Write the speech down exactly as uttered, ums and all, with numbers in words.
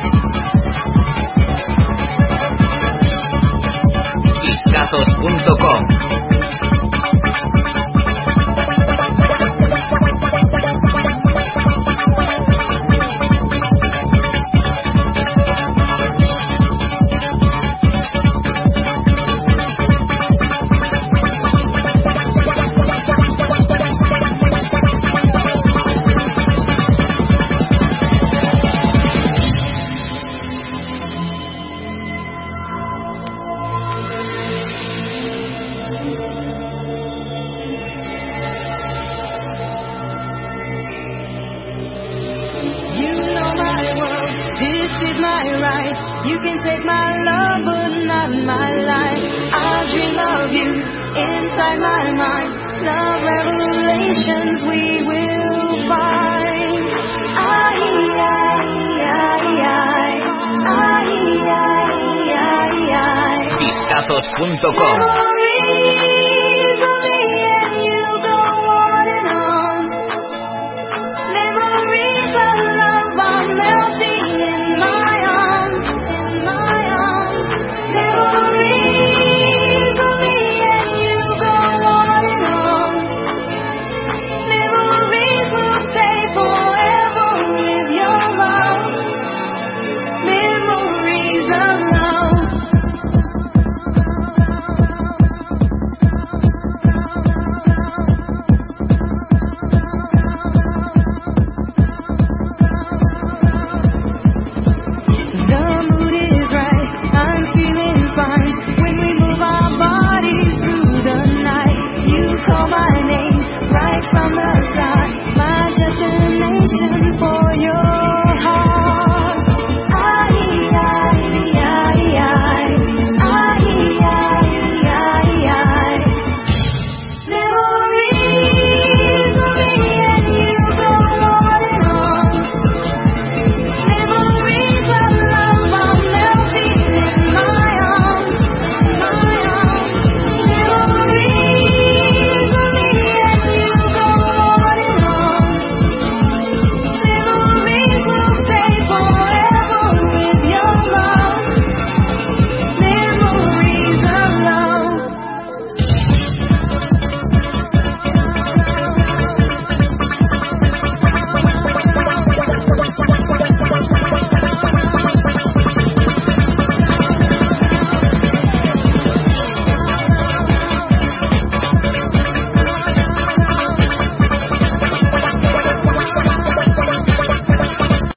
discazos punto com. You can take my love, but not my life. I'll dream of you inside my mind. Love revelations we will find. Ay, ay, ay, ay. Ay, ay, ay, ay. discazos punto com. Memories.